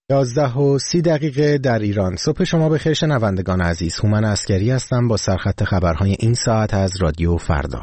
11:30 در ایران. صبح شما بخیر شنوندگان عزیز. هومن عسکری هستم با سرخط خبرهای این ساعت از رادیو فردا.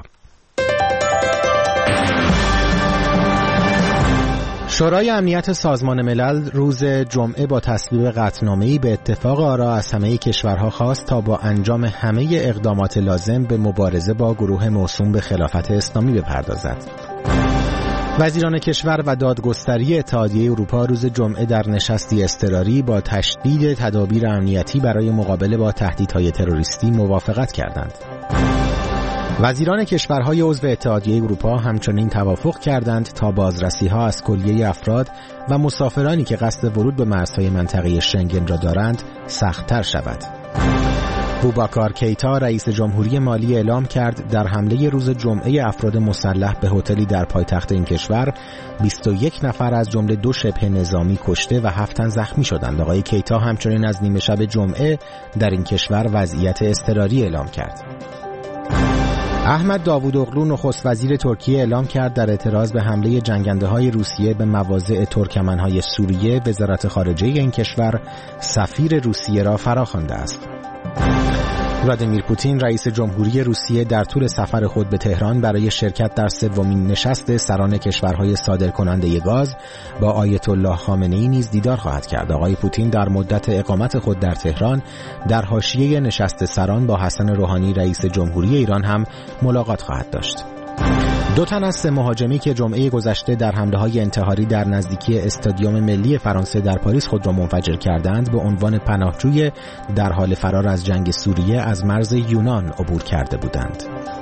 شورای امنیت سازمان ملل روز جمعه با تصویب قطعنامه‌ای به اتفاق آرا از همه کشورها خواست تا با انجام همه اقدامات لازم به مبارزه با گروه موسوم به خلافت اسلامی بپردازد. وزیران کشور و دادگستری اتحادیه اروپا روز جمعه در نشستی اضطراری با تشدید تدابیر امنیتی برای مقابله با تهدیدهای تروریستی موافقت کردند. وزیران کشورهای عضو اتحادیه اروپا همچنین توافق کردند تا بازرسی‌ها از کلیه افراد و مسافرانی که قصد ورود به مرزهای منطقه شنگن را دارند سخت‌تر شود. بوباکار کیتا رئیس جمهوری مالی اعلام کرد در حمله روز جمعه افراد مسلح به هتلی در پایتخت این کشور 21 نفر از جمله 2 شبه نظامی کشته و 7 تن زخمی شدند. آقای کیتا همچنین از نیمه شب جمعه در این کشور وضعیت اضطراری اعلام کرد. احمد داوودوغلو نخست وزیر ترکیه اعلام کرد در اعتراض به حمله جنگنده‌های روسیه به مواضع ترکمن‌های سوریه وزارت خارجه این کشور سفیر روسیه را فراخوانده است. ولادیمیر پوتین رئیس جمهوری روسیه در طول سفر خود به تهران برای شرکت در سومین نشست سران کشورهای صادرکننده گاز با آیت الله خامنه‌ای نیز دیدار خواهد کرد. آقای پوتین در مدت اقامت خود در تهران در حاشیه نشست سران با حسن روحانی رئیس جمهوری ایران هم ملاقات خواهد داشت. 2 تن از 3 مهاجمی که جمعه گذشته در حمله‌های انتحاری در نزدیکی استادیوم ملی فرانسه در پاریس خود را منفجر کردند به عنوان پناهجوی در حال فرار از جنگ سوریه از مرز یونان عبور کرده بودند.